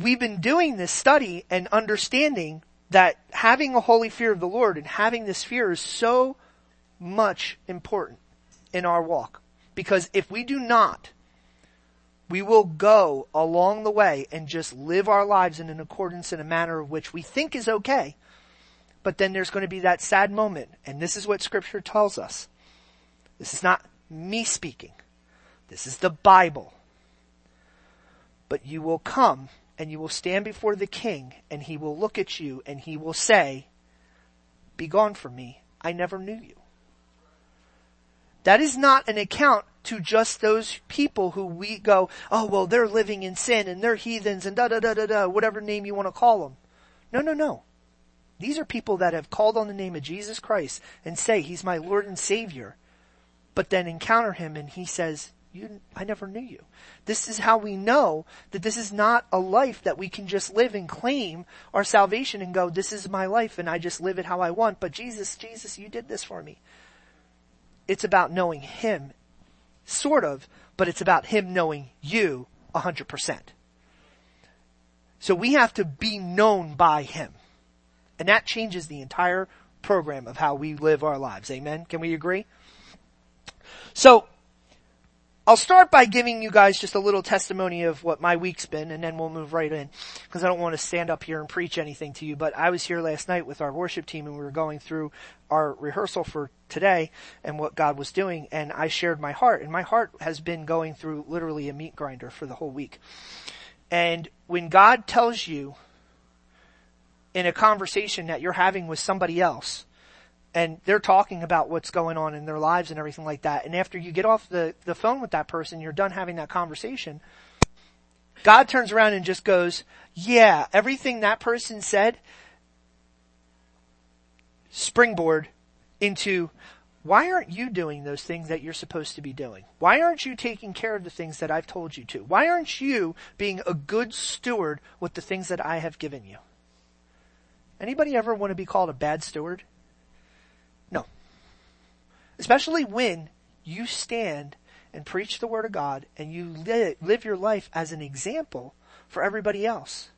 we've been doing this study and understanding that having a holy fear of the Lord and having this fear is so much important in our walk. Because if we do not, we will go along the way and just live our lives in an accordance in a manner of which we think is okay. But then there's going to be that sad moment. And this is what Scripture tells us. This is not me speaking. This is the Bible. But you will come and you will stand before the King, and he will look at you and he will say, "Be gone from me. I never knew you." That is not an account to just those people who we go, "Oh, well, they're living in sin and they're heathens and da-da-da-da-da," whatever name you want to call them. No. These are people that have called on the name of Jesus Christ and say, "He's my Lord and Savior," but then encounter him and he says, "I never knew you." This is how we know that this is not a life that we can just live and claim our salvation and go, "This is my life and I just live it how I want, but Jesus, you did this for me." It's about knowing him, sort of, but it's about him knowing you 100%. So we have to be known by him. And that changes the entire program of how we live our lives. Amen? Can we agree? So, I'll start by giving you guys just a little testimony of what my week's been, and then we'll move right in, because I don't want to stand up here and preach anything to you. But I was here last night with our worship team, and we were going through our rehearsal for today and what God was doing, and I shared my heart. And my heart has been going through literally a meat grinder for the whole week. And when God tells you in a conversation that you're having with somebody else, and they're talking about what's going on in their lives and everything like that, and after you get off the phone with that person, you're done having that conversation, God turns around and just goes, "Yeah, everything that person said, springboard into, why aren't you doing those things that you're supposed to be doing? Why aren't you taking care of the things that I've told you to? Why aren't you being a good steward with the things that I have given you?" Anybody ever want to be called a bad steward? No. Especially when you stand and preach the Word of God and you live your life as an example for everybody else.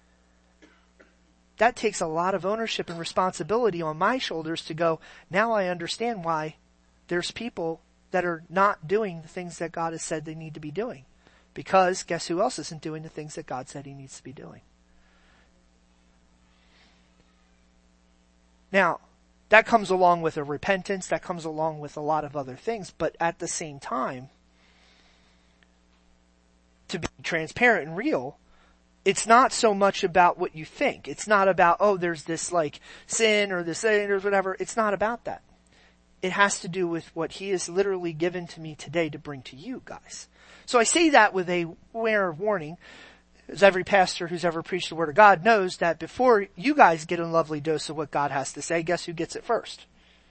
That takes a lot of ownership and responsibility on my shoulders to go, now I understand why there's people that are not doing the things that God has said they need to be doing. Because guess who else isn't doing the things that God said he needs to be doing? Now, that comes along with a repentance, that comes along with a lot of other things, but at the same time, to be transparent and real, it's not so much about what you think. It's not about, oh, there's this like sin or this or whatever. It's not about that. It has to do with what he has literally given to me today to bring to you guys. So I say that with a aware of warning, as every pastor who's ever preached the Word of God knows that before you guys get a lovely dose of what God has to say, guess who gets it first?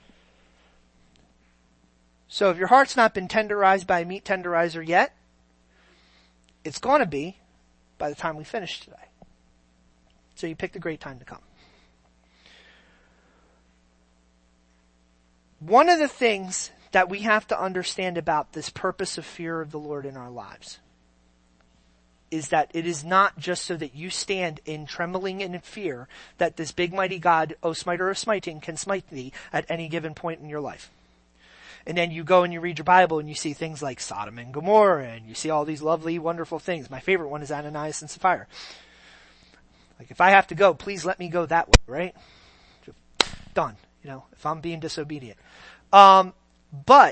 So if your heart's not been tenderized by a meat tenderizer yet, it's going to be by the time we finish today. So you picked a great time to come. One of the things that we have to understand about this purpose of fear of the Lord in our lives is that it is not just so that you stand in trembling and in fear that this big mighty God, O smiter of smiting, can smite thee at any given point in your life. And then you go and you read your Bible and you see things like Sodom and Gomorrah and you see all these lovely, wonderful things. My favorite one is Ananias and Sapphira. Like, if I have to go, please let me go that way, right? Done. You know, if I'm being disobedient. But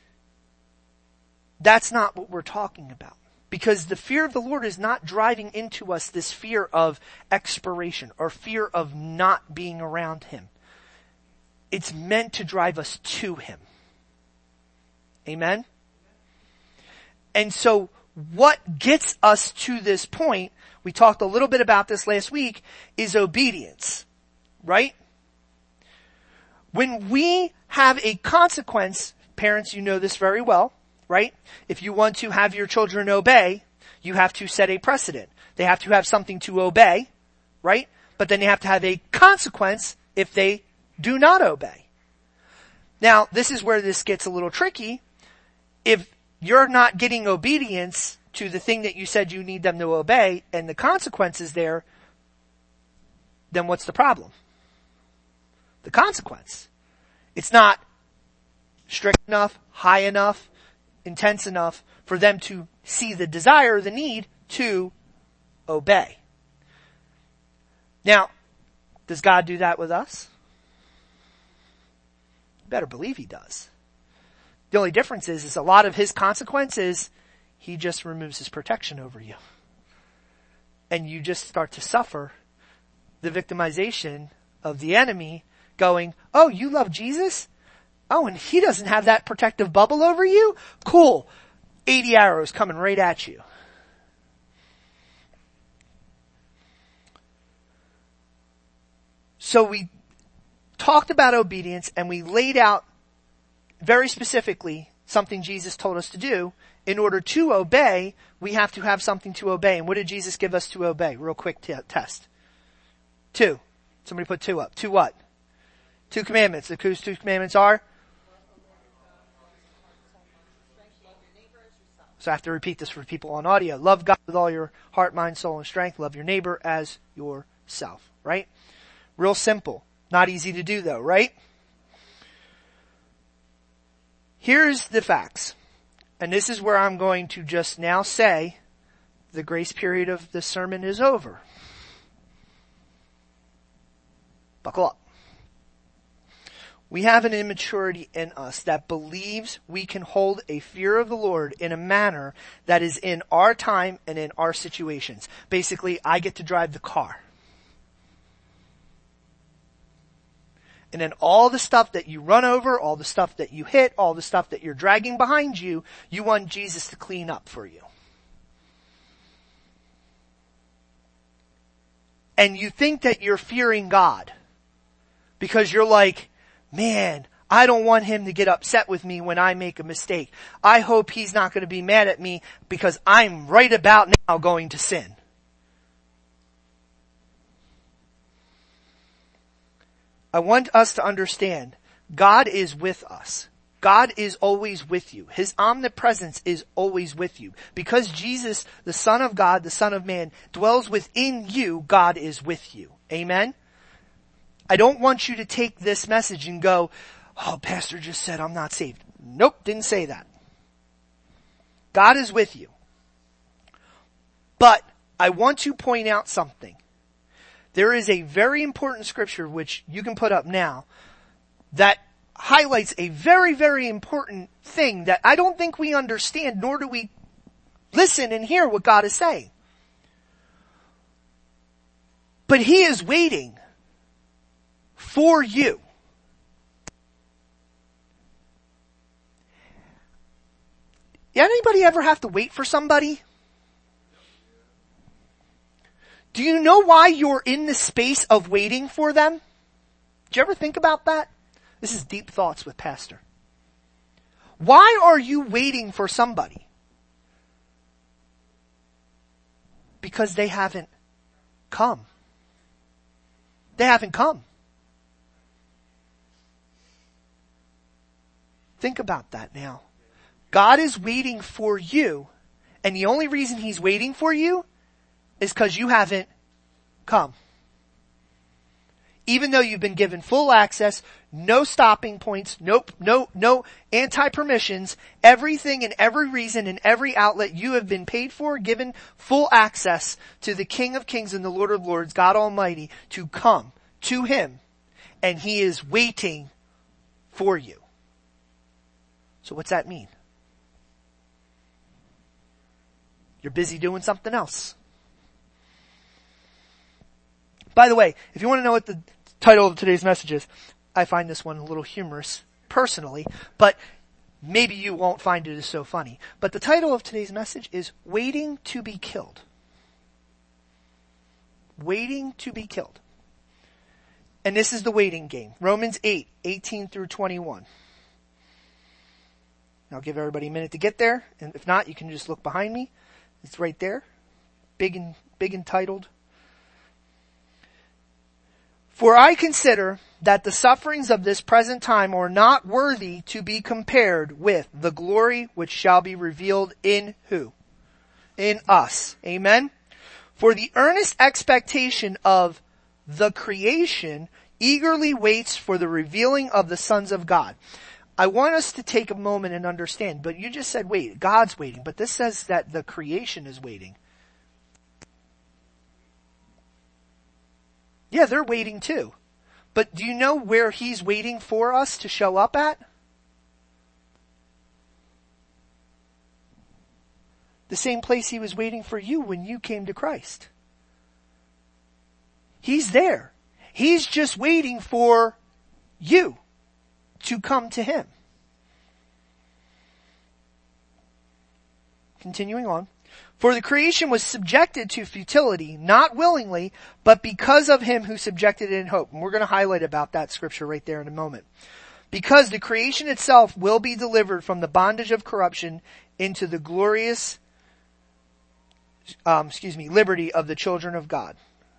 that's not what we're talking about. Because the fear of the Lord is not driving into us this fear of expiration or fear of not being around him. It's meant to drive us to him. Amen? And so what gets us to this point, we talked a little bit about this last week, is obedience. Right? When we have a consequence, parents, you know this very well. Right? If you want to have your children obey, you have to set a precedent. They have to have something to obey, right? But then they have to have a consequence if they do not obey. Now, this is where this gets a little tricky. If you're not getting obedience to the thing that you said you need them to obey and the consequences there, then what's the problem? The consequence. It's not strict enough, high enough, intense enough for them to see the desire, the need to obey. Now, does God do that with us? You better believe he does. The only difference is a lot of his consequences, he just removes his protection over you. And you just start to suffer the victimization of the enemy going, oh, you love Jesus? Oh, and he doesn't have that protective bubble over you? Cool. 80 arrows coming right at you. So we talked about obedience and we laid out very specifically something Jesus told us to do. In order to obey, we have to have something to obey. And what did Jesus give us to obey? Real quick test. 2. Somebody put 2 up. 2 what? 2 commandments. The 2 commandments are? So I have to repeat this for people on audio. Love God with all your heart, mind, soul, and strength. Love your neighbor as yourself. Right? Real simple. Not easy to do though, right? Here's the facts. And this is where I'm going to just now say the grace period of the sermon is over. Buckle up. We have an immaturity in us that believes we can hold a fear of the Lord in a manner that is in our time and in our situations. Basically, I get to drive the car. And then all the stuff that you run over, all the stuff that you hit, all the stuff that you're dragging behind you, you want Jesus to clean up for you. And you think that you're fearing God because you're like, man, I don't want him to get upset with me when I make a mistake. I hope he's not going to be mad at me because I'm right about now going to sin. I want us to understand God is with us. God is always with you. His omnipresence is always with you. Because Jesus, the Son of God, the Son of Man, dwells within you, God is with you. Amen? I don't want you to take this message and go, oh, Pastor just said I'm not saved. Nope, didn't say that. God is with you. But I want to point out something. There is a very important scripture, which you can put up now, that highlights a very, very important thing that I don't think we understand, nor do we listen and hear what God is saying. But he is waiting for you. Anybody ever have to wait for somebody? Do you know why you're in the space of waiting for them? Did you ever think about that? This is deep thoughts with Pastor. Why are you waiting for somebody? Because they haven't come. They haven't come. Think about that now. God is waiting for you, and the only reason he's waiting for you is because you haven't come. Even though you've been given full access, no stopping points, no anti-permissions, everything and every reason and every outlet you have been paid for, given full access to the King of Kings and the Lord of Lords, God Almighty, to come to him, and he is waiting for you. So what's that mean? You're busy doing something else. By the way, if you want to know what the title of today's message is, I find this one a little humorous personally, but maybe you won't find it as so funny. But the title of today's message is Waiting to be Killed. Waiting to be killed. And this is the waiting game. Romans 8:18 through 21. I'll give everybody a minute to get there, and if not, you can just look behind me. It's right there. Big entitled. For I consider that the sufferings of this present time are not worthy to be compared with the glory which shall be revealed in who? in us. Amen? For the earnest expectation of the creation eagerly waits for the revealing of the sons of God. I want us to take a moment and understand, but you just said, wait, God's waiting, but this says that the creation is waiting. Yeah, they're waiting too. But do you know where he's waiting for us to show up at? The same place he was waiting for you when you came to Christ. He's there. He's just waiting for you to come to him. Continuing on. For the creation was subjected to futility, not willingly, but because of him who subjected it in hope. And we're going to highlight about that scripture right there in a moment. Because the creation itself will be delivered from the bondage of corruption into the glorious, liberty of the children of God.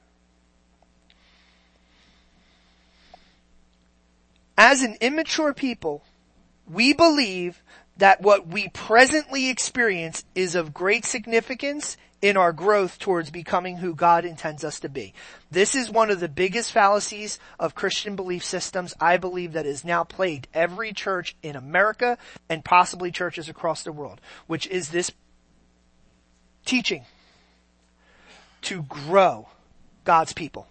As an immature people, we believe that what we presently experience is of great significance in our growth towards becoming who God intends us to be. This is one of the biggest fallacies of Christian belief systems, I believe, that has now plagued every church in America and possibly churches across the world, which is this teaching to grow God's people.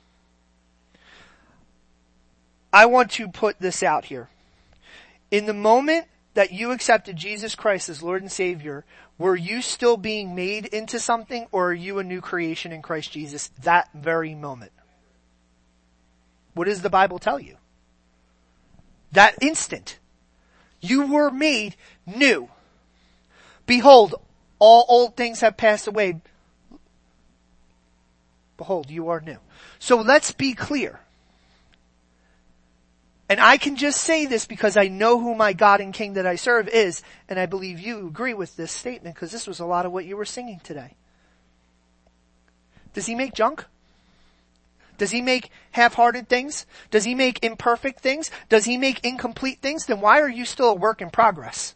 I want to put this out here. In the moment that you accepted Jesus Christ as Lord and Savior, were you still being made into something, or are you a new creation in Christ Jesus that very moment? What does the Bible tell you? That instant, you were made new. Behold, all old things have passed away. Behold, you are new. So let's be clear. And I can just say this because I know who my God and King that I serve is, and I believe you agree with this statement because this was a lot of what you were singing today. Does he make junk? Does he make half-hearted things? Does he make imperfect things? Does he make incomplete things? Then why are you still a work in progress?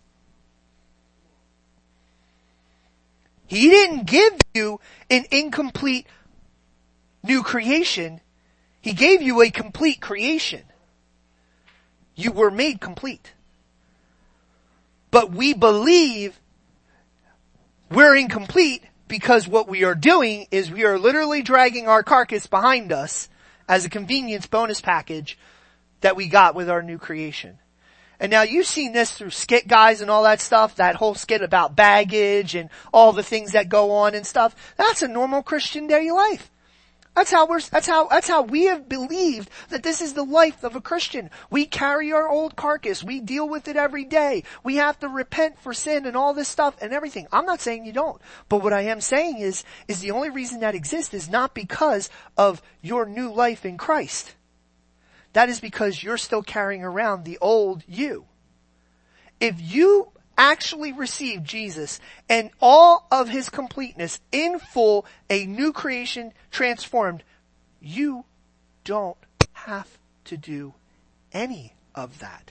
He didn't give you an incomplete new creation. He gave you a complete creation. You were made complete. But we believe we're incomplete because what we are doing is we are literally dragging our carcass behind us as a convenience bonus package that we got with our new creation. And now you've seen this through skit guys and all that stuff, that whole skit about baggage and all the things that go on and stuff. That's a normal Christian daily life. That's how we have believed that this is the life of a Christian. We carry our old carcass. We deal with it every day. We have to repent for sin and all this stuff and everything. I'm not saying you don't. But what I am saying is the only reason that exists is not because of your new life in Christ. That is because you're still carrying around the old you. If you actually received Jesus and all of his completeness in full, a new creation transformed, you don't have to do any of that.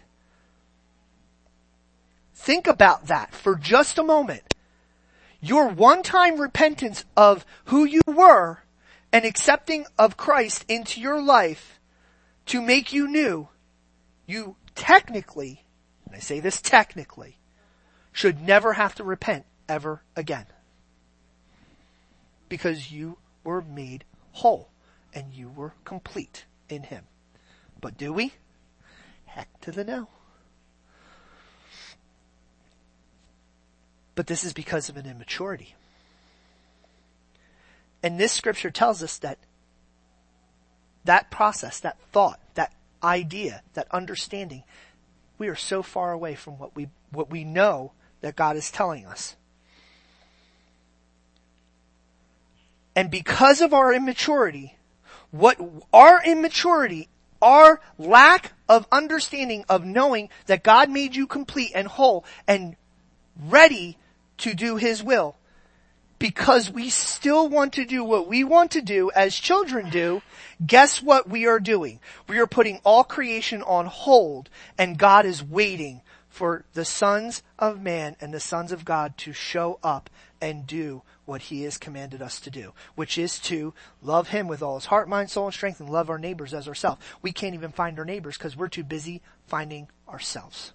Think about that for just a moment. Your one-time repentance of who you were and accepting of Christ into your life to make you new, you technically, and I say this technically, should never have to repent ever again. Because you were made whole and you were complete in him. But do we? Heck to the no. But this is because of an immaturity. And this scripture tells us that process, that thought, that idea, that understanding, we are so far away from what we know that God is telling us. And because of our immaturity, our lack of understanding of knowing that God made you complete and whole and ready to do his will, because we still want to do what we want to do as children do, guess what we are doing? We are putting all creation on hold, and God is waiting for the sons of man and the sons of God to show up and do what he has commanded us to do, which is to love him with all his heart, mind, soul, and strength, and love our neighbors as ourselves. We can't even find our neighbors because we're too busy finding ourselves.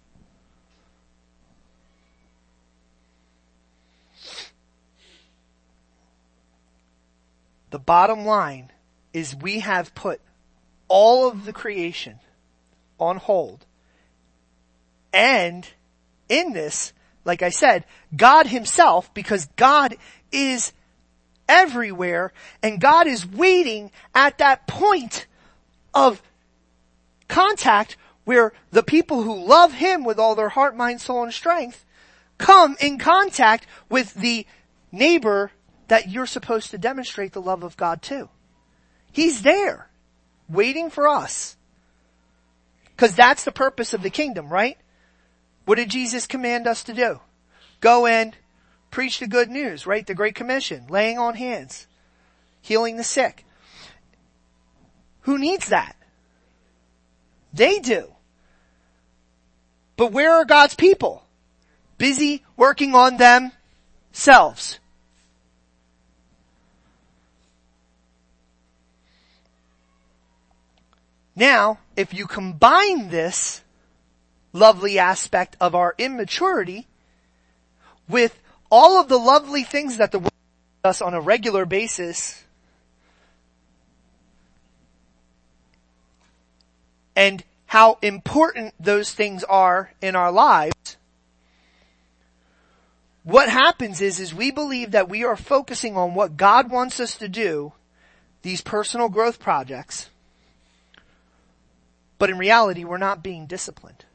The bottom line is we have put all of the creation on hold. And in this, like I said, God himself, because God is everywhere and God is waiting at that point of contact where the people who love him with all their heart, mind, soul, and strength come in contact with the neighbor that you're supposed to demonstrate the love of God to. He's there waiting for us. Because that's the purpose of the kingdom, right? What did Jesus command us to do? Go and preach the good news, right? The Great Commission, laying on hands, healing the sick. Who needs that? They do. But where are God's people? Busy working on themselves. Now, if you combine this lovely aspect of our immaturity with all of the lovely things that the world does us on a regular basis, and how important those things are in our lives, what happens is we believe that we are focusing on what God wants us to do, these personal growth projects, but in reality, we're not being disciplined.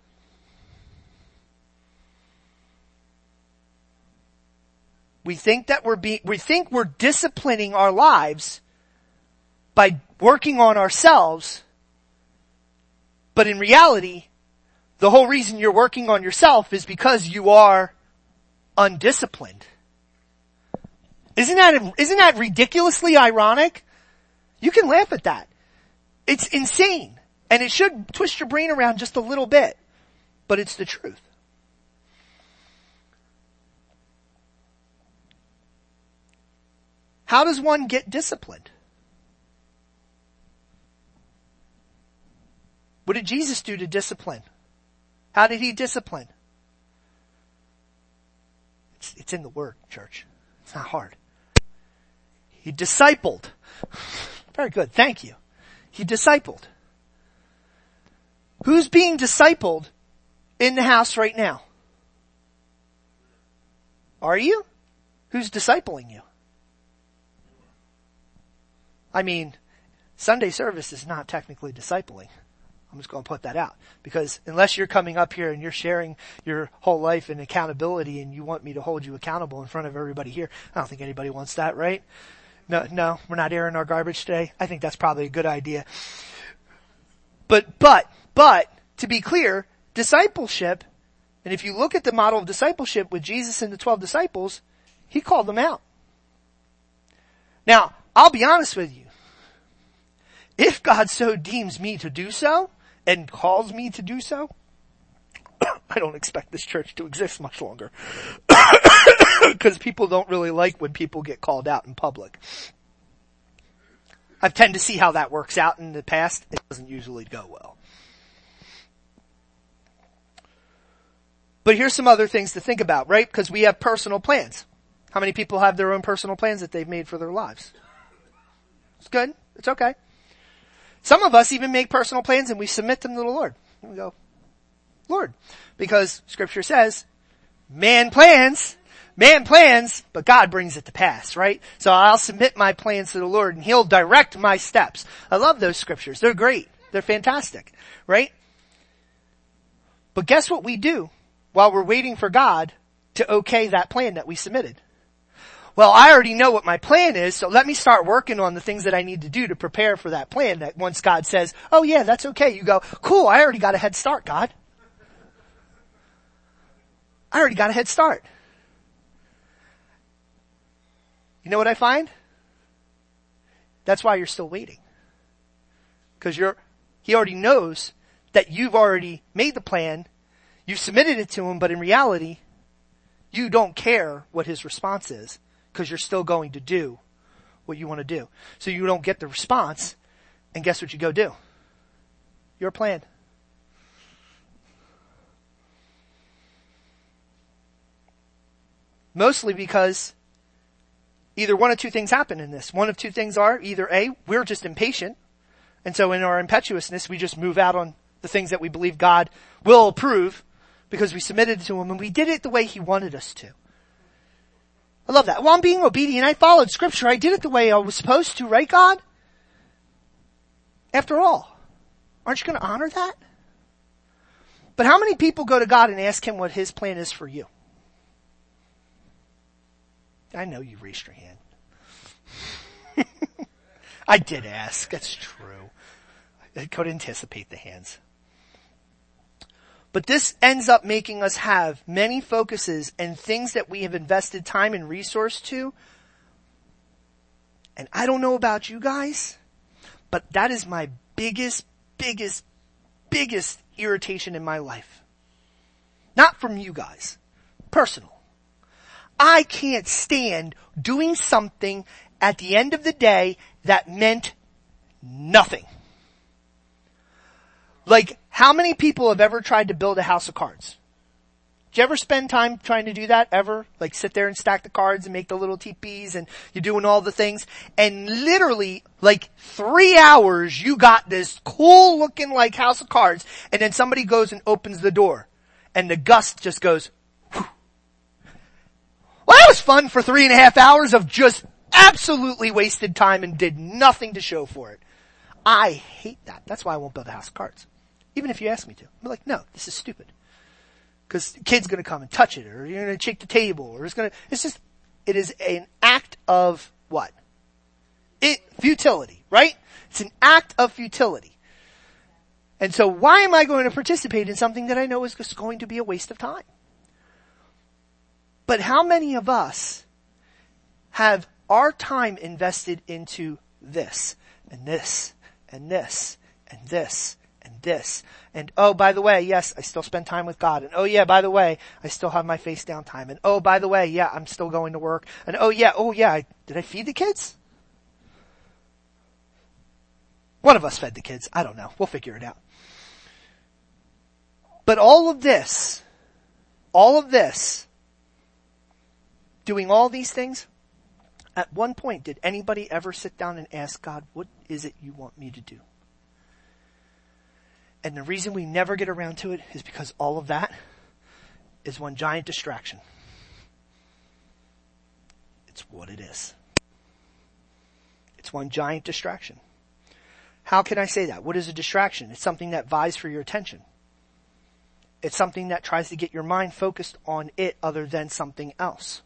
We think that we're disciplining our lives by working on ourselves, but in reality, the whole reason you're working on yourself is because you are undisciplined. Isn't that ridiculously ironic? You can laugh at that. It's insane. And it should twist your brain around just a little bit, but it's the truth. How does one get disciplined? What did Jesus do to discipline? How did he discipline? It's in the Word, church. It's not hard. He discipled. Very good. Thank you. He discipled. Who's being discipled in the house right now? Are you? Who's discipling you? I mean, Sunday service is not technically discipling. I'm just going to put that out. Because unless you're coming up here and you're sharing your whole life in accountability and you want me to hold you accountable in front of everybody here, I don't think anybody wants that, right? No, we're not airing our garbage today. I think that's probably a good idea. But, to be clear, discipleship, and if you look at the model of discipleship with Jesus and the 12 disciples, he called them out. Now, I'll be honest with you. If God so deems me to do so, and calls me to do so, I don't expect this church to exist much longer. Because people don't really like when people get called out in public. I've tended to see how that works out in the past. It doesn't usually go well. But here's some other things to think about, right? Because we have personal plans. How many people have their own personal plans that they've made for their lives? It's good. It's okay. Some of us even make personal plans and we submit them to the Lord. And we go, Lord, because Scripture says, man plans, but God brings it to pass, right? So I'll submit my plans to the Lord and He'll direct my steps. I love those scriptures. They're great. They're fantastic, right? But guess what we do while we're waiting for God to okay that plan that we submitted? Well, I already know what my plan is, so let me start working on the things that I need to do to prepare for that plan, that once God says, oh yeah, that's okay, you go, cool, I already got a head start, God. I already got a head start. You know what I find? That's why you're still waiting. Because He already knows that you've already made the plan, you've submitted it to Him, but in reality, you don't care what his response is because you're still going to do what you want to do. So you don't get the response, and guess what you go do? Your plan. Mostly because either one of two things happen in this. One of two things are either A, we're just impatient, and so in our impetuousness we just move out on the things that we believe God will approve because we submitted to him and we did it the way he wanted us to. I love that. Well, I'm being obedient. I followed scripture. I did it the way I was supposed to, right, God? After all, aren't you going to honor that? But how many people go to God and ask him what his plan is for you? I know you raised your hand. I did ask. That's true. I could anticipate the hands. But this ends up making us have many focuses and things that we have invested time and resource to. And I don't know about you guys, but that is my biggest irritation in my life. Not from you guys. Personal. I can't stand doing something at the end of the day that meant nothing. Like, how many people have ever tried to build a house of cards? Did you ever spend time trying to do that ever? Like sit there and stack the cards and make the little teepees and you're doing all the things. And literally, like 3 hours, you got this cool looking like house of cards. And then somebody goes and opens the door. And the gust just goes, whew. Well, that was fun for 3.5 hours of just absolutely wasted time and did nothing to show for it. I hate that. That's why I won't build a house of cards. Even if you ask me to. I'm like, no, this is stupid. Because the kid's gonna come and touch it, or you're gonna shake the table, or it is an act of what? Futility, right? It's an act of futility. And so why am I going to participate in something that I know is just going to be a waste of time? But how many of us have our time invested into this, and this, and this, and this, and this, and oh, by the way, yes, I still spend time with God, and oh yeah, by the way, I still have my face down time, and oh, by the way, yeah, I'm still going to work, and oh yeah, did I feed the kids? One of us fed the kids, I don't know, we'll figure it out. But all of this, doing all these things, at one point, did anybody ever sit down and ask God, what is it you want me to do? And the reason we never get around to it is because all of that is one giant distraction. It's what it is. It's one giant distraction. How can I say that? What is a distraction? It's something that vies for your attention. It's something that tries to get your mind focused on it other than something else.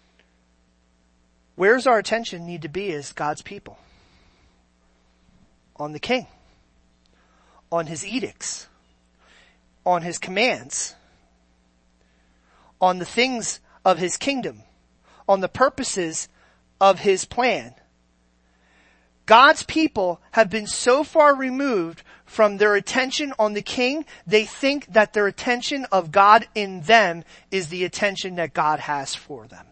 Where's our attention need to be as God's people? On the King. On his edicts. On his commands. On the things of his kingdom. On the purposes of his plan. God's people have been so far removed from their attention on the King, they think that their attention of God in them is the attention that God has for them.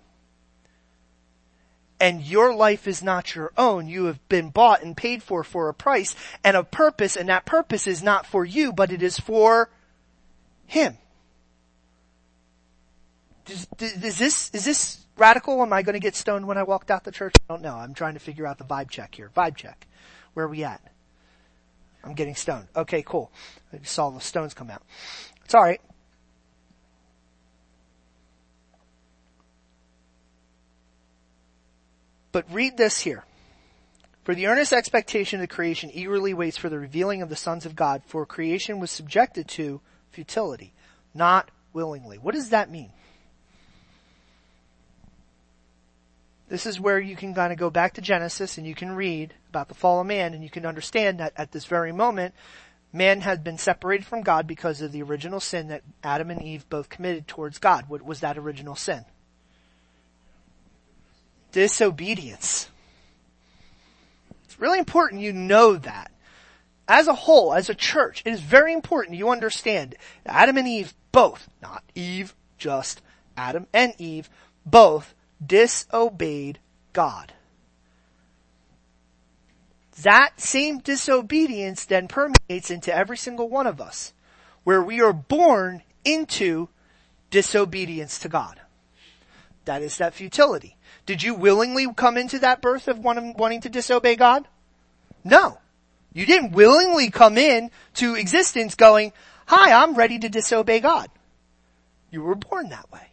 And your life is not your own. You have been bought and paid for a price and a purpose, and that purpose is not for you, but it is for him. Is this radical? Am I going to get stoned when I walked out the church? I don't know. I'm trying to figure out the vibe check here. Vibe check. Where are we at? I'm getting stoned. Okay, cool. I just saw the stones come out. It's alright. But read this here. For the earnest expectation of the creation eagerly waits for the revealing of the sons of God, for creation was subjected to futility, not willingly. What does that mean? This is where you can kind of go back to Genesis and you can read about the fall of man and you can understand that at this very moment, man had been separated from God because of the original sin that Adam and Eve both committed towards God. What was that original sin? Disobedience. It's really important you know that. As a whole, as a church, it is very important you understand Adam and Eve both, not Eve, just Adam and Eve, both disobeyed God. That same disobedience then permeates into every single one of us, where we are born into disobedience to God. That is that futility. Did you willingly come into that birth of wanting to disobey God? No. You didn't willingly come in to existence going, hi, I'm ready to disobey God. You were born that way.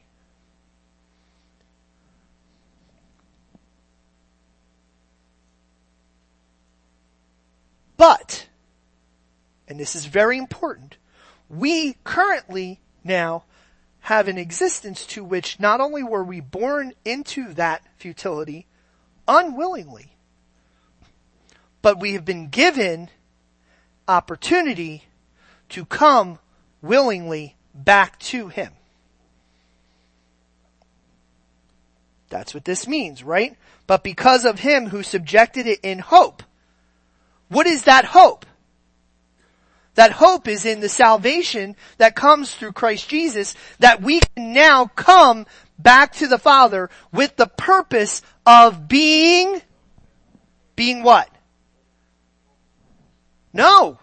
But, and this is very important, we currently now have an existence to which not only were we born into that futility unwillingly, but we have been given opportunity to come willingly back to Him. That's what this means, right? But because of Him who subjected it in hope. What is that hope? That hope is in the salvation that comes through Christ Jesus, that we can now come back to the Father with the purpose of being what? No.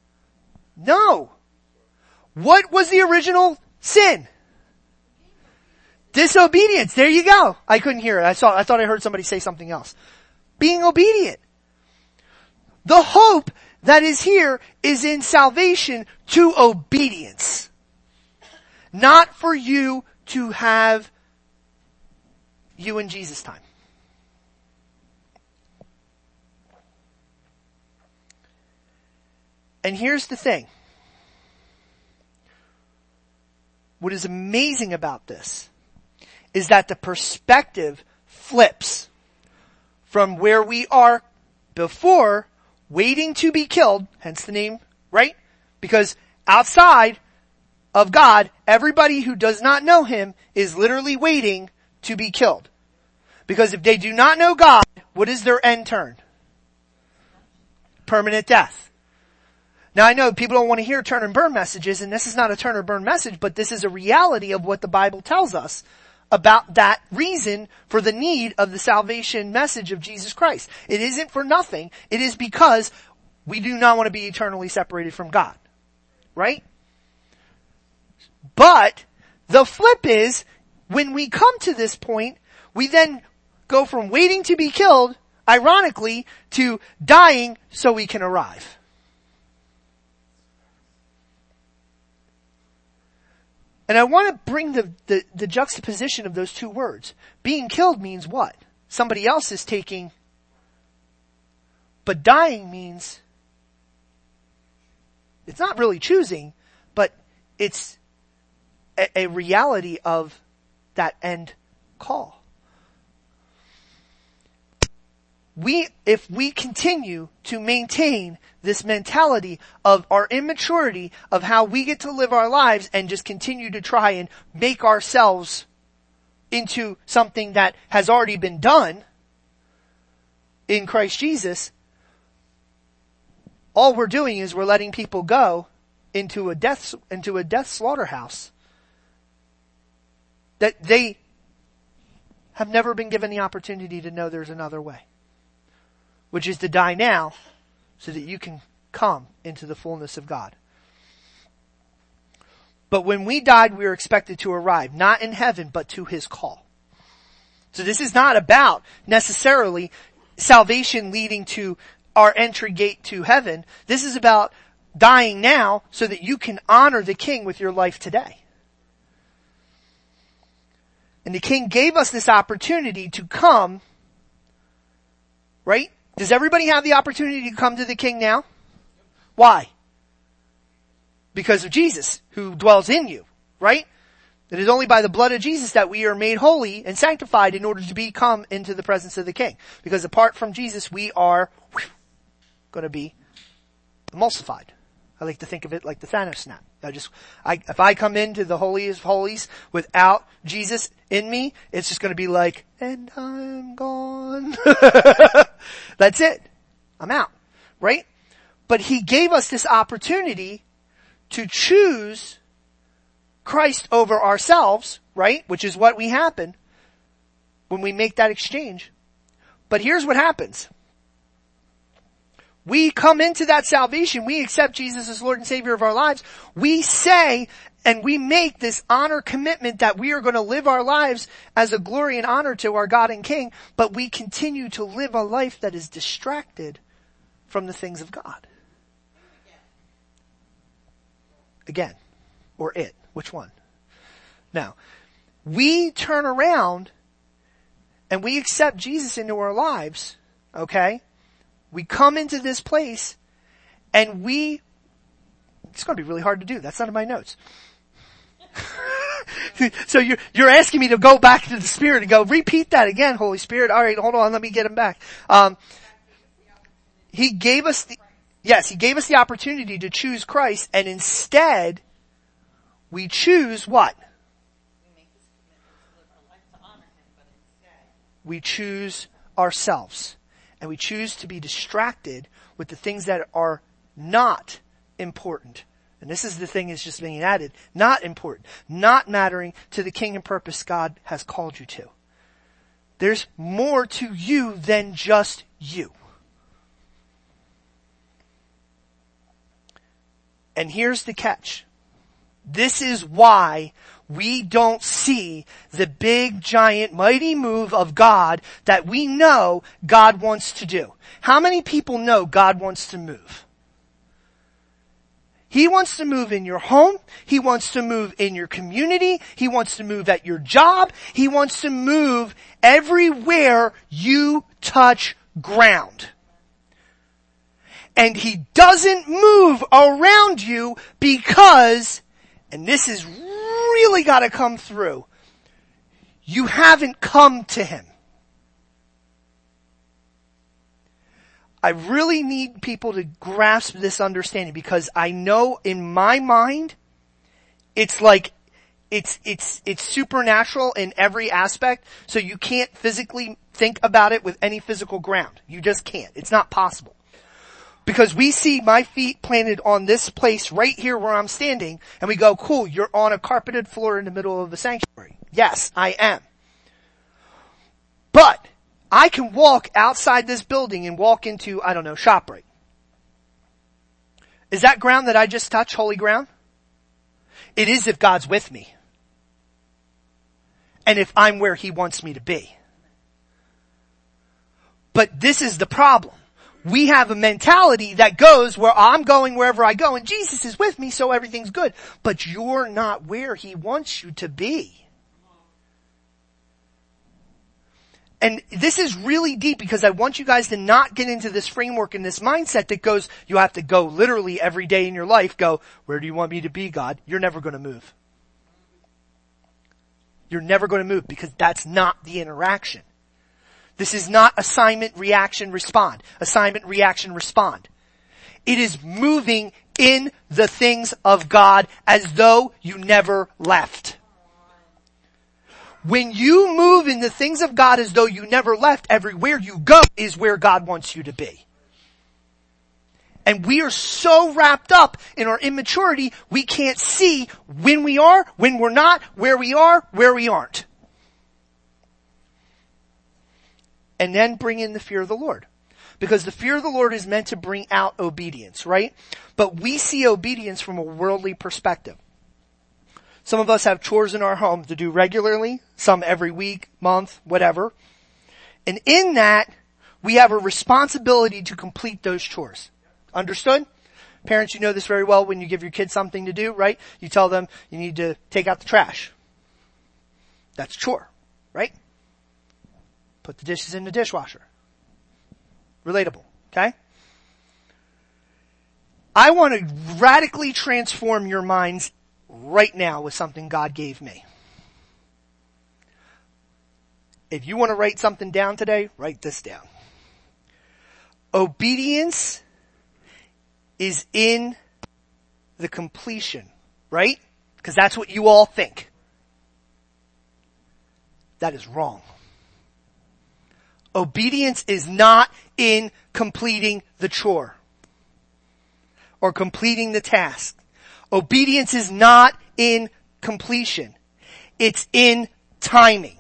What was the original sin? Disobedience. There you go. I couldn't hear it. I thought I heard somebody say something else. Being obedient. The hope that is here is in salvation to obedience. Not for you to have you and Jesus time. And here's the thing. What is amazing about this is that the perspective flips from where we are before, waiting to be killed, hence the name, right? Because outside of God, everybody who does not know Him is literally waiting to be killed. Because if they do not know God, what is their end turn? Permanent death. Now I know people don't want to hear turn and burn messages, and this is not a turn or burn message, but this is a reality of what the Bible tells us about that reason for the need of the salvation message of Jesus Christ. It isn't for nothing. It is because we do not want to be eternally separated from God. Right? But the flip is, when we come to this point, we then go from waiting to be killed, ironically, to dying so we can arrive. And I want to bring the juxtaposition of those two words. Being killed means what? Somebody else is taking. But dying means, it's not really choosing, but it's a reality of that end call. If we continue to maintain this mentality of our immaturity of how we get to live our lives and just continue to try and make ourselves into something that has already been done in Christ Jesus, all we're doing is we're letting people go into a death slaughterhouse that they have never been given the opportunity to know there's another way. Which is to die now so that you can come into the fullness of God. But when we died, we were expected to arrive, not in heaven, but to His call. So this is not about necessarily salvation leading to our entry gate to heaven. This is about dying now so that you can honor the King with your life today. And the King gave us this opportunity to come, right? Does everybody have the opportunity to come to the King now? Why? Because of Jesus, who dwells in you, right? It is only by the blood of Jesus that we are made holy and sanctified in order to become into the presence of the King. Because apart from Jesus, we are going to be emulsified. I like to think of it like the Thanos snap. If I come into the holiest of holies without Jesus in me, it's just going to be like, and I'm gone. That's it. I'm out. Right? But He gave us this opportunity to choose Christ over ourselves, right? Which is what we happen when we make that exchange. But here's what happens. We come into that salvation. We accept Jesus as Lord and Savior of our lives. We say and we make this honor commitment that we are going to live our lives as a glory and honor to our God and King, but we continue to live a life that is distracted from the things of God. Again. Or it. Which one? Now, we turn around and we accept Jesus into our lives, okay? We come into this place and it's going to be really hard to do. That's not in my notes. So you're asking me to go back to the Spirit and go, repeat that again, Holy Spirit. All right, hold on, let me get him back. He gave us the opportunity to choose Christ, and instead, we choose what? We choose ourselves. And we choose to be distracted with the things that are not important. And this is the thing that's just being added. Not important. Not mattering to the King and purpose God has called you to. There's more to you than just you. And here's the catch. This is why we don't see the big, giant, mighty move of God that we know God wants to do. How many people know God wants to move? He wants to move in your home. He wants to move in your community. He wants to move at your job. He wants to move everywhere you touch ground. And He doesn't move around you because, and this is really got to come through, you haven't come to Him. I really need people to grasp this understanding, because I know in my mind, it's like, it's supernatural in every aspect, so you can't physically think about it with any physical ground. You just can't. It's not possible. Because we see my feet planted on this place right here where I'm standing, and we go, cool, you're on a carpeted floor in the middle of the sanctuary. Yes, I am. But I can walk outside this building and walk into, I don't know, ShopRite. Is that ground that I just touched holy ground? It is if God's with me. And if I'm where He wants me to be. But this is the problem. We have a mentality that goes where I'm going wherever I go and Jesus is with me, so everything's good. But you're not where He wants you to be. And this is really deep, because I want you guys to not get into this framework and this mindset that goes, you have to go literally every day in your life, go, where do you want me to be, God? You're never going to move. You're never going to move, because that's not the interaction. This is not assignment, reaction, respond. Assignment, reaction, respond. It is moving in the things of God as though you never left. When you move in the things of God as though you never left, everywhere you go is where God wants you to be. And we are so wrapped up in our immaturity, we can't see when we are, when we're not, where we are, where we aren't. And then bring in the fear of the Lord. Because the fear of the Lord is meant to bring out obedience, right? But we see obedience from a worldly perspective. Some of us have chores in our home to do regularly, some every week, month, whatever. And in that, we have a responsibility to complete those chores. Understood? Parents, you know this very well when you give your kids something to do, right? You tell them you need to take out the trash. That's a chore, right? Put the dishes in the dishwasher. Relatable, okay? I want to radically transform your minds right now with something God gave me. If you want to write something down today, write this down. Obedience is in the completion, right? Because that's what you all think. That is wrong. Obedience is not in completing the chore or completing the task. Obedience is not in completion. It's in timing.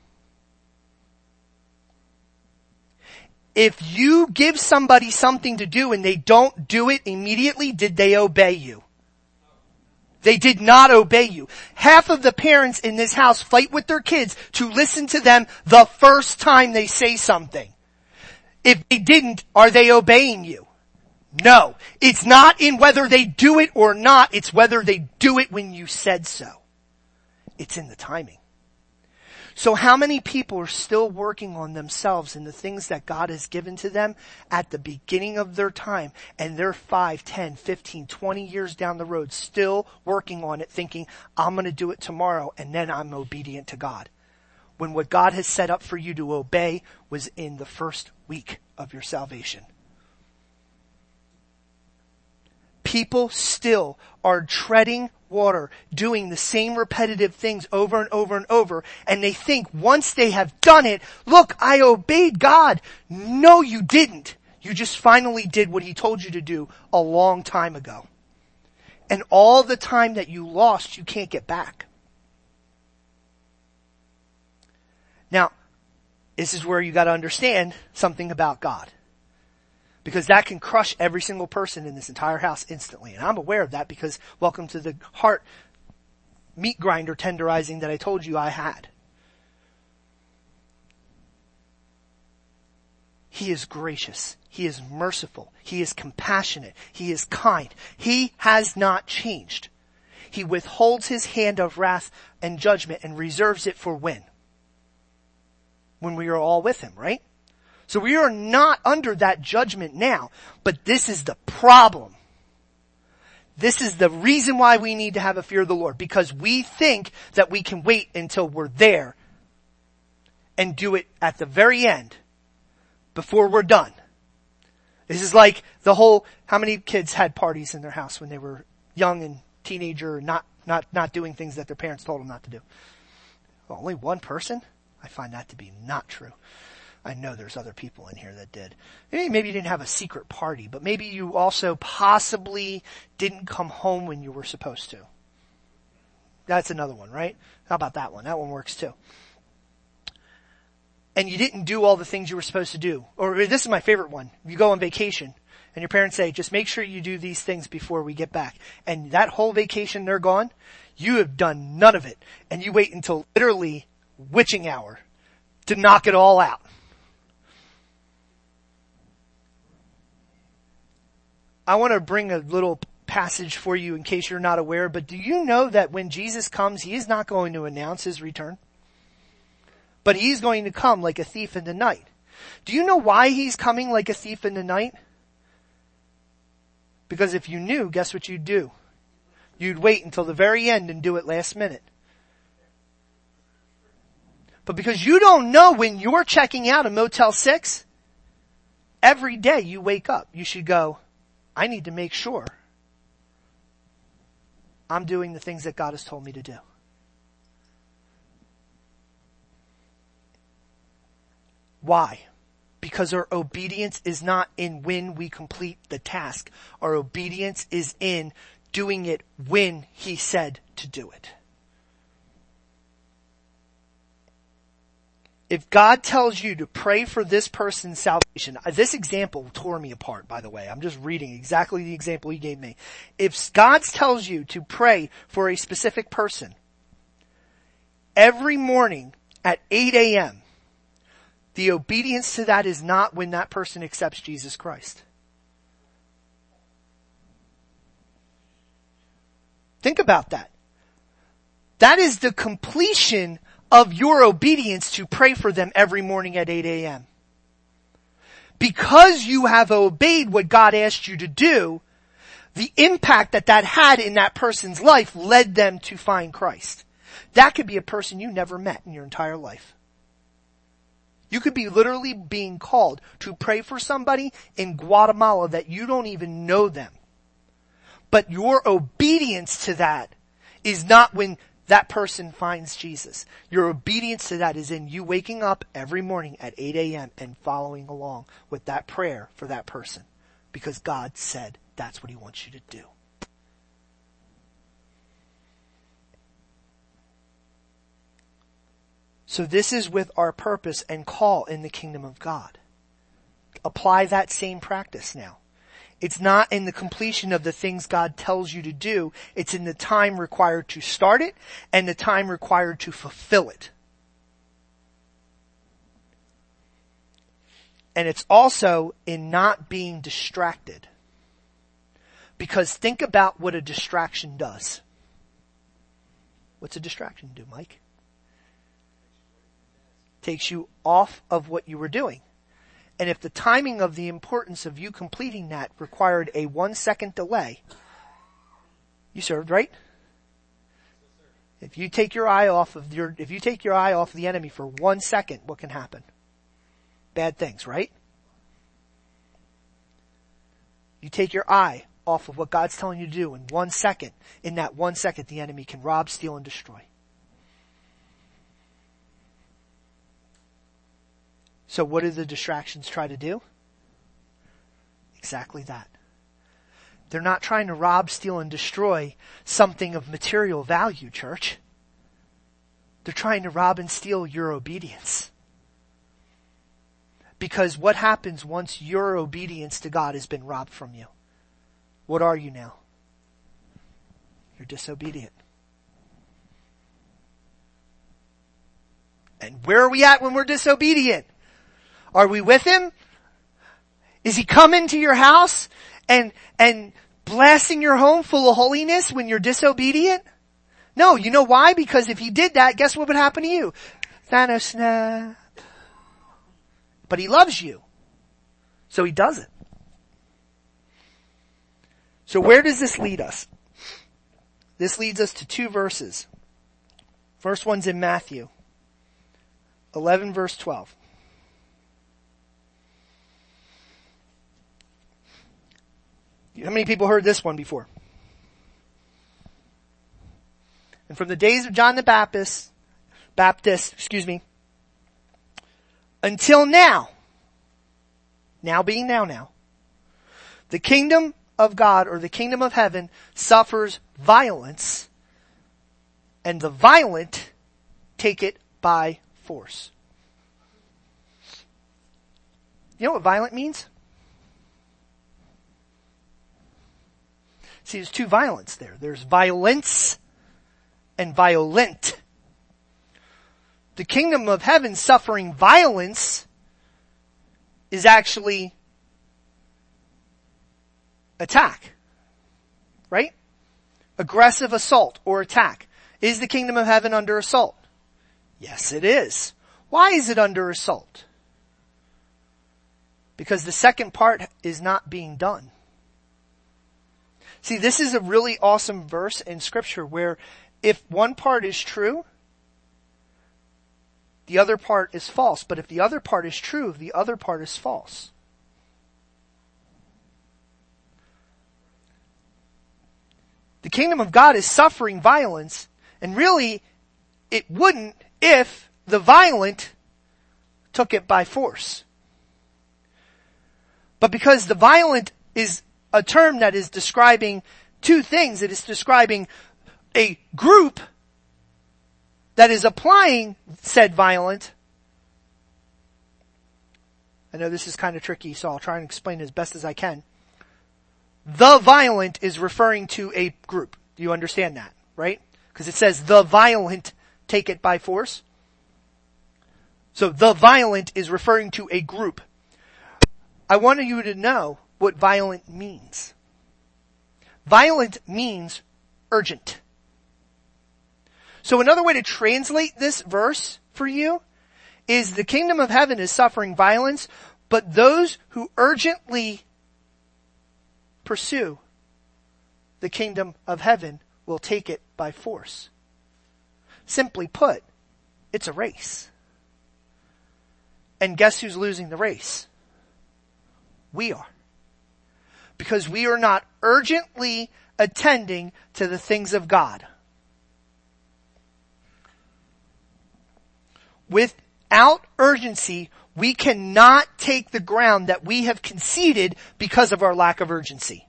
If you give somebody something to do and they don't do it immediately, did they obey you? They did not obey you. Half of the parents in this house fight with their kids to listen to them the first time they say something. If they didn't, are they obeying you? No. It's not in whether they do it or not. It's whether they do it when you said so. It's in the timing. So how many people are still working on themselves and the things that God has given to them at the beginning of their time, and they're 5, 10, 15, 20 years down the road still working on it, thinking, I'm going to do it tomorrow and then I'm obedient to God. When what God has set up for you to obey was in the first week of your salvation. People still are treading water, doing the same repetitive things over and over and over, and they think once they have done it, look, I obeyed God. No, you didn't. You just finally did what He told you to do a long time ago. And all the time that you lost, you can't get back. Now, this is where you got to understand something about God. Because that can crush every single person in this entire house instantly. And I'm aware of that because welcome to the heart meat grinder tenderizing that I told you I had. He is gracious. He is merciful. He is compassionate. He is kind. He has not changed. He withholds His hand of wrath and judgment and reserves it for when? When we are all with Him, right? So we are not under that judgment now, but this is the problem. This is the reason why we need to have a fear of the Lord, because we think that we can wait until we're there and do it at the very end before we're done. This is like the whole, how many kids had parties in their house when they were young and teenager and not doing things that their parents told them not to do? Well, only one person? I find that to be not true. I know there's other people in here that did. Maybe you didn't have a secret party, but maybe you also possibly didn't come home when you were supposed to. That's another one, right? How about that one? That one works too. And you didn't do all the things you were supposed to do. Or this is my favorite one. You go on vacation and your parents say, just make sure you do these things before we get back. And that whole vacation they're gone, you have done none of it. And you wait until literally witching hour to knock it all out. I want to bring a little passage for you in case you're not aware, but do you know that when Jesus comes, He is not going to announce His return? But He's going to come like a thief in the night. Do you know why He's coming like a thief in the night? Because if you knew, guess what you'd do? You'd wait until the very end and do it last minute. But because you don't know when you're checking out of Motel 6, every day you wake up, you should go, I need to make sure I'm doing the things that God has told me to do. Why? Because our obedience is not in when we complete the task. Our obedience is in doing it when He said to do it. If God tells you to pray for this person's salvation, this example tore me apart, by the way. I'm just reading exactly the example He gave me. If God tells you to pray for a specific person every morning at 8 a.m., the obedience to that is not when that person accepts Jesus Christ. Think about that. That is the completion of your obedience to pray for them every morning at 8 a.m. Because you have obeyed what God asked you to do, the impact that that had in that person's life led them to find Christ. That could be a person you never met in your entire life. You could be literally being called to pray for somebody in Guatemala that you don't even know them. But your obedience to that is not when that person finds Jesus. Your obedience to that is in you waking up every morning at 8 a.m. and following along with that prayer for that person. Because God said that's what He wants you to do. So this is with our purpose and call in the kingdom of God. Apply that same practice now. It's not in the completion of the things God tells you to do. It's in the time required to start it and the time required to fulfill it. And it's also in not being distracted. Because think about what a distraction does. What's a distraction do, Mike? Takes you off of what you were doing. And if the timing of the importance of you completing that required a 1 second delay, you served, right? If you take your eye off of the enemy for 1 second, what can happen? Bad things, right? You take your eye off of what God's telling you to do in 1 second. In that 1 second, the enemy can rob, steal, and destroy. So what do the distractions try to do? Exactly that. They're not trying to rob, steal, and destroy something of material value, church. They're trying to rob and steal your obedience. Because what happens once your obedience to God has been robbed from you? What are you now? You're disobedient. And where are we at when we're disobedient? Are we with Him? Is He coming to your house and blasting your home full of holiness when you're disobedient? No, you know why? Because if He did that, guess what would happen to you? Thanos snap. But He loves you. So He does it. So where does this lead us? This leads us to 2 verses. First one's in Matthew 11 verse 12. How many people heard this one before? And from the days of John the Baptist, until now being now, the kingdom of God or the kingdom of heaven suffers violence, and the violent take it by force. You know what violent means? See, there's 2 violence there. There's violence and violent. The kingdom of heaven suffering violence is actually attack. Right? Aggressive assault or attack. Is the kingdom of heaven under assault? Yes, it is. Why is it under assault? Because the second part is not being done. See, this is a really awesome verse in Scripture where if one part is true, the other part is false. But if the other part is true, the other part is false. The kingdom of God is suffering violence, and really it wouldn't if the violent took it by force. But because the violent is a term that is describing 2 things. It is describing a group that is applying said violent. I know this is kind of tricky, so I'll try and explain it as best as I can. The violent is referring to a group. Do you understand that, right? Because it says the violent take it by force. So the violent is referring to a group. I want you to know what violent means. Violent means urgent. So another way to translate this verse for you is the kingdom of heaven is suffering violence, but those who urgently pursue the kingdom of heaven will take it by force. Simply put, it's a race. And guess who's losing the race? We are. Because we are not urgently attending to the things of God. Without urgency, we cannot take the ground that we have conceded because of our lack of urgency.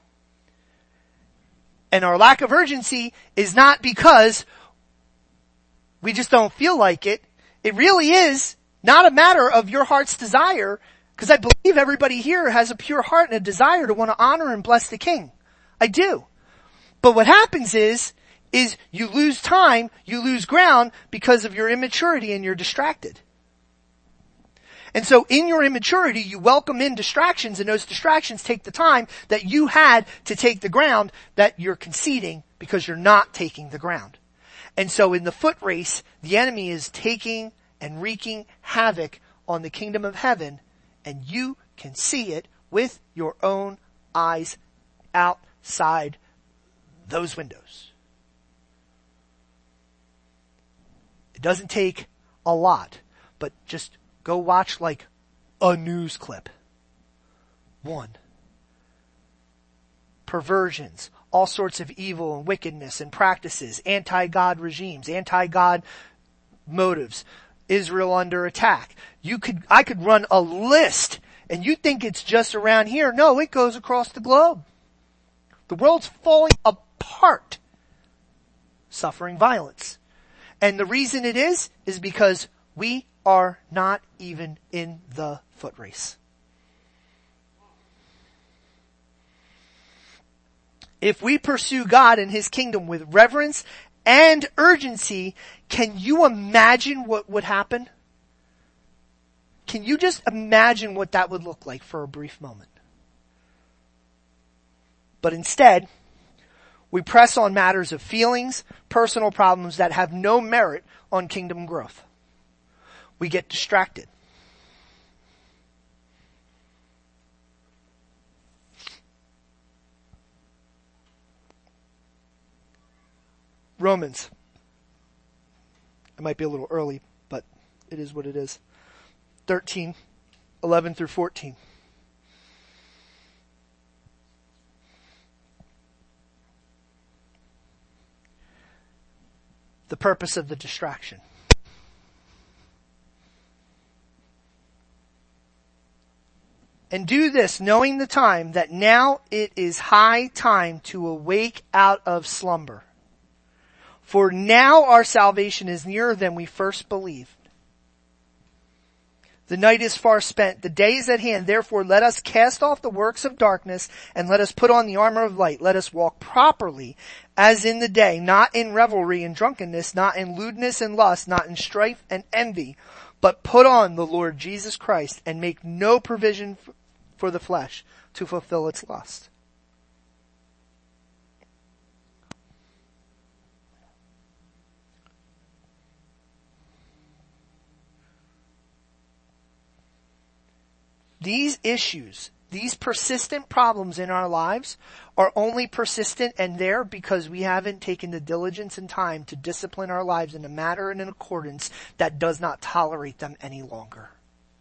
And our lack of urgency is not because we just don't feel like it. it really is not a matter of your heart's desire, because I believe everybody here has a pure heart and a desire to want to honor and bless the King. I do. But what happens is you lose time, you lose ground because of your immaturity and you're distracted. And so in your immaturity, you welcome in distractions, and those distractions take the time that you had to take the ground that you're conceding because you're not taking the ground. And so in the foot race, the enemy is taking and wreaking havoc on the kingdom of heaven, and you can see it with your own eyes outside those windows. It doesn't take a lot, but just go watch like a news clip. One. Perversions, all sorts of evil and wickedness and practices, anti-God regimes, anti-God motives, Israel under attack. I could run a list, and you think it's just around here. No, it goes across the globe. The world's falling apart, suffering violence. And the reason it is because we are not even in the foot race. If we pursue God and His kingdom with reverence and urgency, can you imagine what would happen? Can you just imagine what that would look like for a brief moment? But instead, we press on matters of feelings, personal problems that have no merit on kingdom growth. We get distracted. Romans. It might be a little early, but it is what it is. 13, 11 through 14. The purpose of the distraction. And do this, knowing the time, that now it is high time to awake out of slumber. For now our salvation is nearer than we first believed. The night is far spent, the day is at hand. Therefore let us cast off the works of darkness and let us put on the armor of light. Let us walk properly as in the day, not in revelry and drunkenness, not in lewdness and lust, not in strife and envy, but put on the Lord Jesus Christ and make no provision for the flesh to fulfill its lust. These issues, these persistent problems in our lives are only persistent and there because we haven't taken the diligence and time to discipline our lives in a manner and in accordance that does not tolerate them any longer.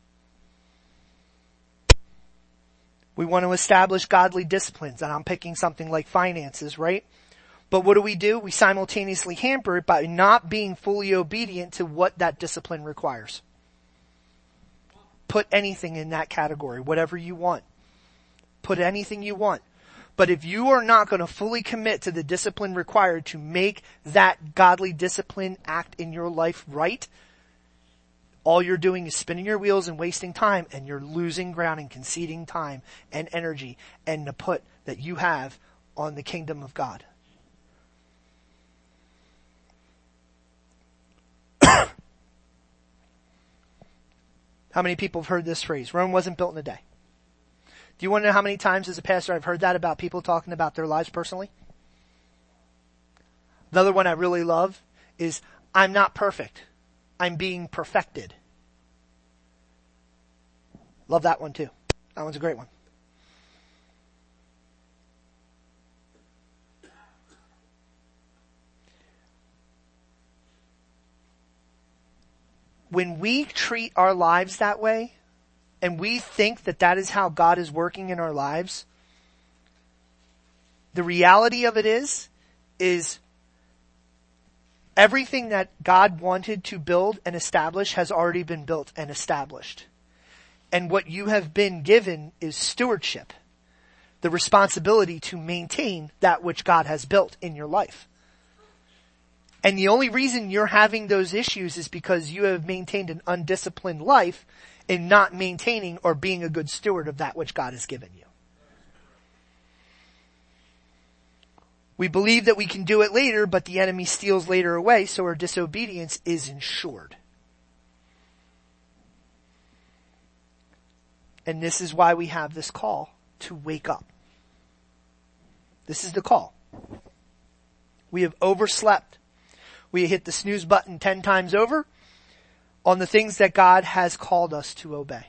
We want to establish godly disciplines, and I'm picking something like finances, right? But what do? We simultaneously hamper it by not being fully obedient to what that discipline requires. Put anything in that category, whatever you want. Put anything you want. But if you are not going to fully commit to the discipline required to make that godly discipline act in your life right, all you're doing is spinning your wheels and wasting time, and you're losing ground and conceding time and energy and the put that you have on the kingdom of God. How many people have heard this phrase? Rome wasn't built in a day. Do you want to know how many times as a pastor I've heard that about people talking about their lives personally? Another one I really love is, I'm not perfect. I'm being perfected. Love that one too. That one's a great one. When we treat our lives that way, and we think that that is how God is working in our lives, the reality of it is everything that God wanted to build and establish has already been built and established. And what you have been given is stewardship, the responsibility to maintain that which God has built in your life. And the only reason you're having those issues is because you have maintained an undisciplined life in not maintaining or being a good steward of that which God has given you. We believe that we can do it later, but the enemy steals later away, so our disobedience is ensured. And this is why we have this call to wake up. This is the call. We have overslept. We hit the snooze button 10 times over on the things that God has called us to obey.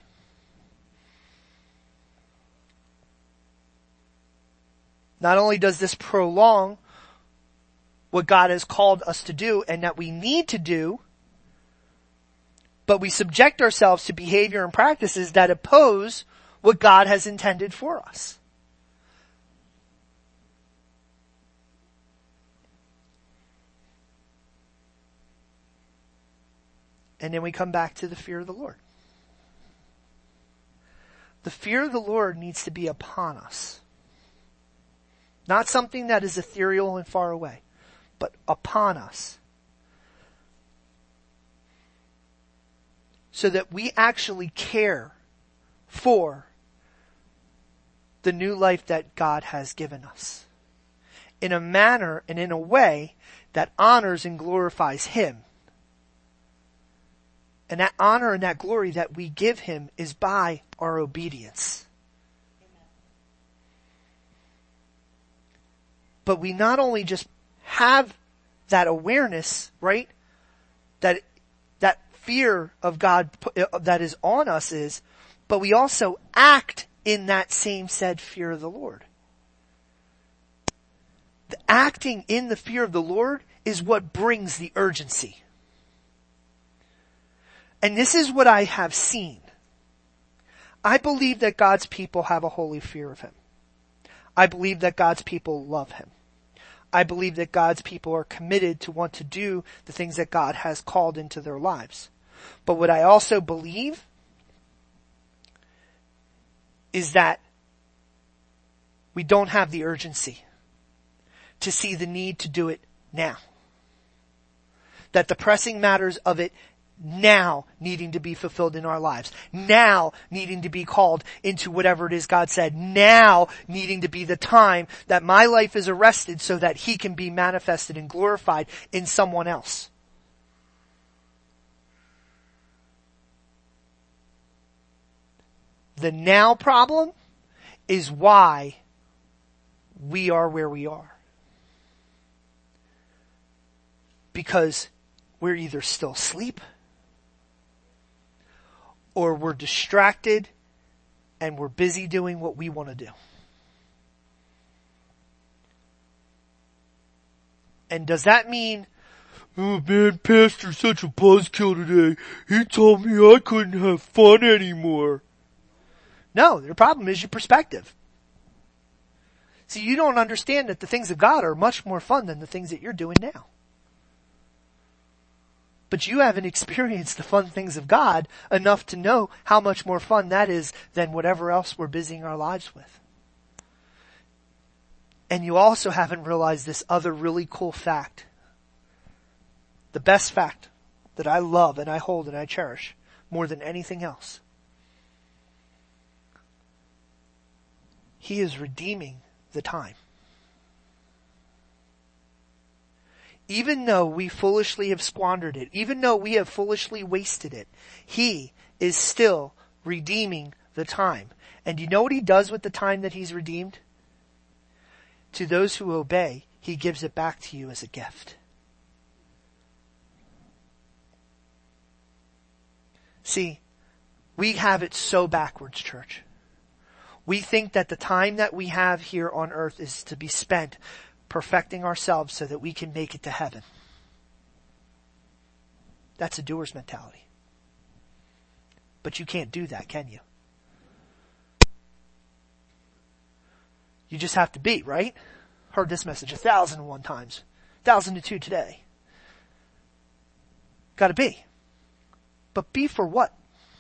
Not only does this prolong what God has called us to do and that we need to do, but we subject ourselves to behavior and practices that oppose what God has intended for us. And then we come back to the fear of the Lord. The fear of the Lord needs to be upon us. Not something that is ethereal and far away, but upon us. So that we actually care for the new life that God has given us. In a manner and in a way that honors and glorifies Him. And that honor and that glory that we give Him is by our obedience. But we not only just have that awareness, right? That fear of God that is on us is, but we also act in that same said fear of the Lord. The acting in the fear of the Lord is what brings the urgency. And this is what I have seen. I believe that God's people have a holy fear of Him. I believe that God's people love Him. I believe that God's people are committed to want to do the things that God has called into their lives. But what I also believe is that we don't have the urgency to see the need to do it now. That the pressing matters of it now needing to be fulfilled in our lives. Now needing to be called into whatever it is God said. Now needing to be the time that my life is arrested so that He can be manifested and glorified in someone else. The now problem is why we are where we are. Because we're either still asleep or we're distracted and we're busy doing what we want to do. And does that mean, oh man, Pastor's such a buzzkill today. He told me I couldn't have fun anymore. No, the problem is your perspective. See, you don't understand that the things of God are much more fun than the things that you're doing now. But you haven't experienced the fun things of God enough to know how much more fun that is than whatever else we're busying our lives with. And you also haven't realized this other really cool fact. The best fact that I love and I hold and I cherish more than anything else. He is redeeming the time. Even though we foolishly have squandered it, even though we have foolishly wasted it, He is still redeeming the time. And you know what He does with the time that He's redeemed? To those who obey, He gives it back to you as a gift. See, we have it so backwards, church. We think that the time that we have here on earth is to be spent perfecting ourselves so that we can make it to heaven. That's a doer's mentality. But you can't do that, can you? You just have to be, right? Heard this message 1,001 times. 1,002 today. Gotta be. But be for what?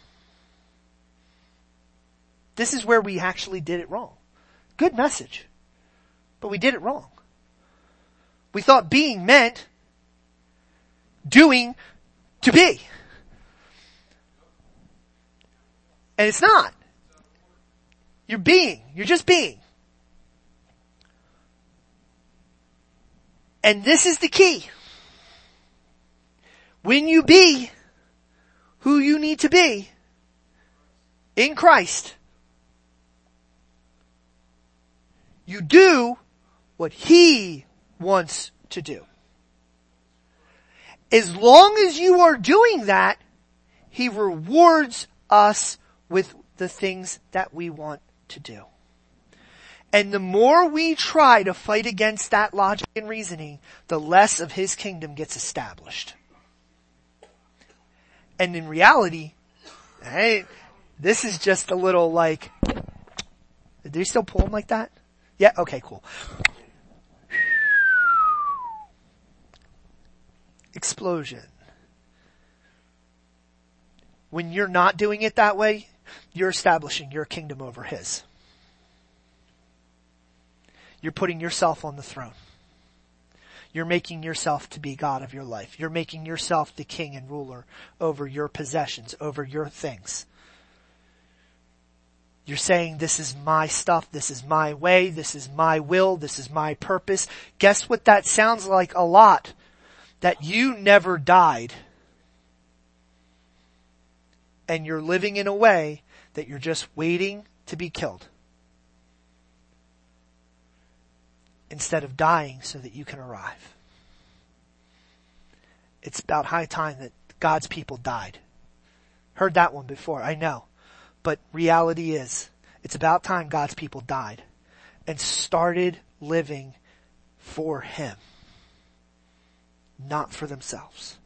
This is where we actually did it wrong. Good message. But we did it wrong. We thought being meant doing to be. And it's not. You're being. You're just being. And this is the key. When you be who you need to be in Christ, you do what He wants to do. As long as you are doing that, He rewards us with the things that we want to do. And the more we try to fight against that logic and reasoning, the less of His kingdom gets established. And in reality, this is just a little like, do you still pull them like that? Yeah, okay, cool. Explosion. When you're not doing it that way, you're establishing your kingdom over His. You're putting yourself on the throne. You're making yourself to be God of your life. You're making yourself the king and ruler over your possessions, over your things. You're saying, this is my stuff, this is my way, this is my will, this is my purpose. Guess what that sounds like a lot? That you never died. And you're living in a way that you're just waiting to be killed. Instead of dying so that you can arrive. It's about high time that God's people died. Heard that one before, I know. But reality is, it's about time God's people died and started living for Him, not for themselves.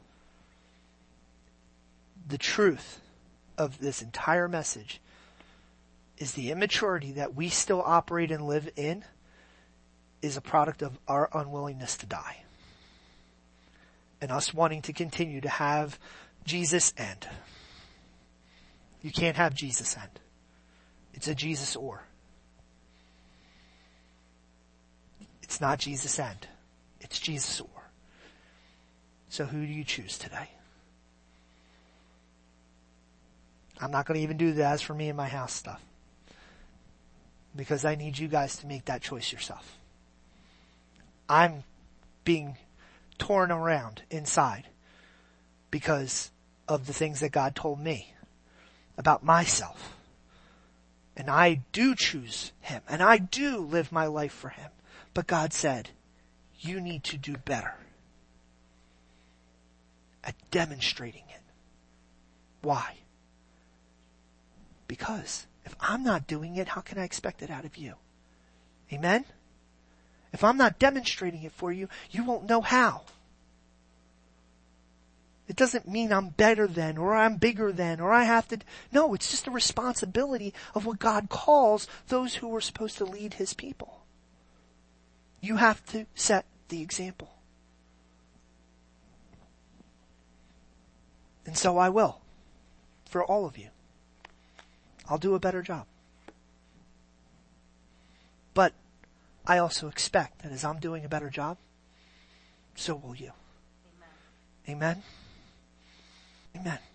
The truth of this entire message is the immaturity that we still operate and live in is a product of our unwillingness to die. And us wanting to continue to have Jesus end. You can't have Jesus end. It's a Jesus or. It's not Jesus end. It's Jesus or. So who do you choose today? I'm not going to even do the as for me and my house stuff. Because I need you guys to make that choice yourself. I'm being torn around inside because of the things that God told me about myself. And I do choose Him and I do live my life for Him. But God said, you need to do better at demonstrating it. Why? Because if I'm not doing it, how can I expect it out of you? Amen? If I'm not demonstrating it for you, you won't know how. It doesn't mean I'm better than, or I'm bigger than, or I have to. No, it's just a responsibility of what God calls those who are supposed to lead His people. You have to set the example. And so I will. For all of you. I'll do a better job. But I also expect that as I'm doing a better job, so will you. Amen? Amen. Amen.